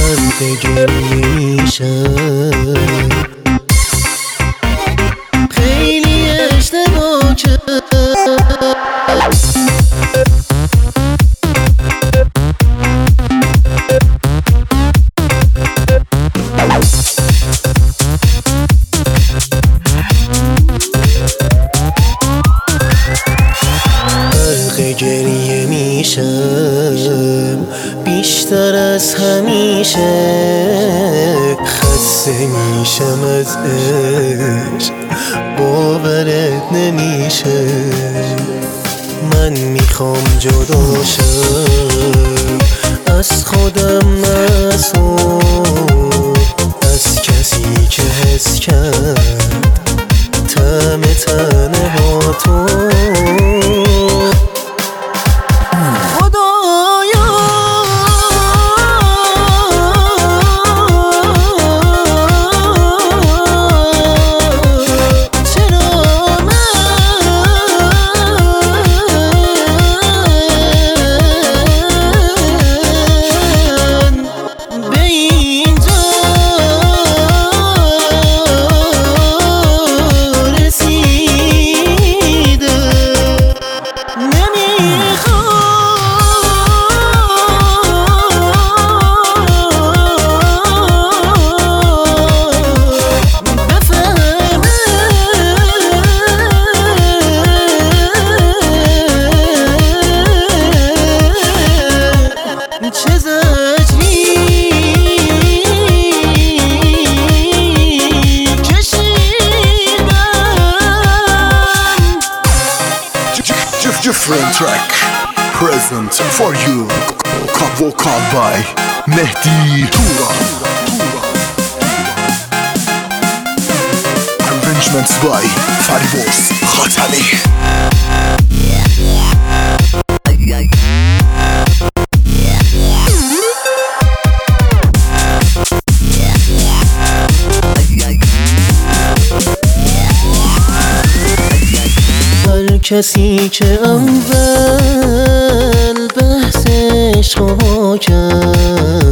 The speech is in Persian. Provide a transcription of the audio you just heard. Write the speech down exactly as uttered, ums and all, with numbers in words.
غرق گریه میشم، خیلی اشتباه کردم. غرق گریه میشم بیشتر از همیشه، خسته میشم از عشق باورت نمیشه. من میخوام جدا شم از خودم معصوم، از کسی که حس کرد طعم تنهاتو. Different track present for you, vocal by Mehdi Tura. Arrangements by Fariborz Khatami. کسی که اول بحث عشق کرد